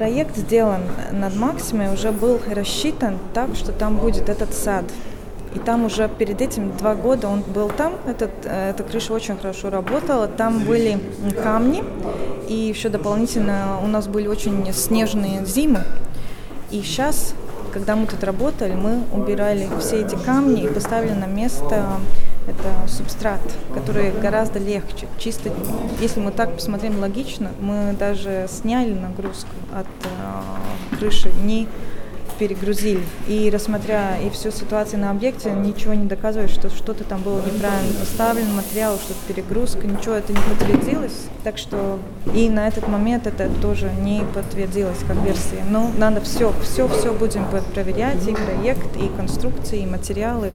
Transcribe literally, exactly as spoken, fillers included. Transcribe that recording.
Проект сделан над Максимой, уже был рассчитан так, что там будет этот сад. И там уже перед этим два года он был там, этот, эта крыша очень хорошо работала, там были камни, и еще дополнительно у нас были очень снежные зимы. И сейчас, когда мы тут работали, мы убирали все эти камни и поставили на место это субстрат, который гораздо легче. Чисто, если мы так посмотрим логично, мы даже сняли нагрузку от э, крыши, не перегрузили. И рассмотря и всю ситуацию на объекте, ничего не доказывает, что что-то там было неправильно поставлено, материал, что-то перегрузка, ничего это не подтвердилось. Так что и на этот момент это тоже не подтвердилось как версия. Но надо все, все, все будем проверять, и проект, и конструкции, и материалы.